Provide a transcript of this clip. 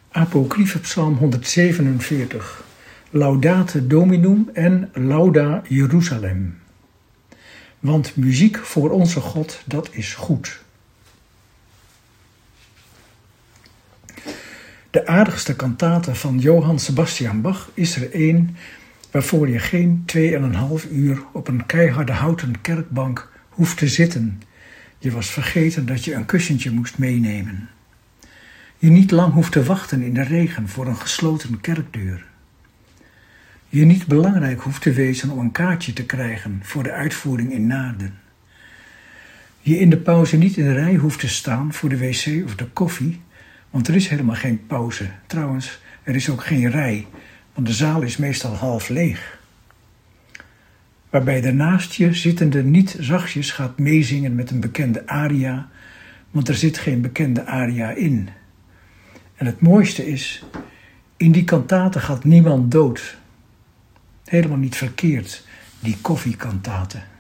Apocryphe Psalm 147, Laudate Dominum en Lauda Jeruzalem. Want muziek voor onze God, dat is goed. De aardigste kantate van Johann Sebastian Bach is er één waarvoor je geen 2,5 uur op een keiharde houten kerkbank hoeft te zitten. Je was vergeten dat je een kussentje moest meenemen. Je niet lang hoeft te wachten in de regen voor een gesloten kerkdeur. Je niet belangrijk hoeft te wezen om een kaartje te krijgen voor de uitvoering in Naarden. Je in de pauze niet in de rij hoeft te staan voor de wc of de koffie, want er is helemaal geen pauze. Trouwens, er is ook geen rij, want de zaal is meestal half leeg. Waarbij de naast je zittende niet zachtjes gaat meezingen met een bekende aria, want er zit geen bekende aria in. En het mooiste is, in die kantate gaat niemand dood. Helemaal niet verkeerd, die koffiekantate.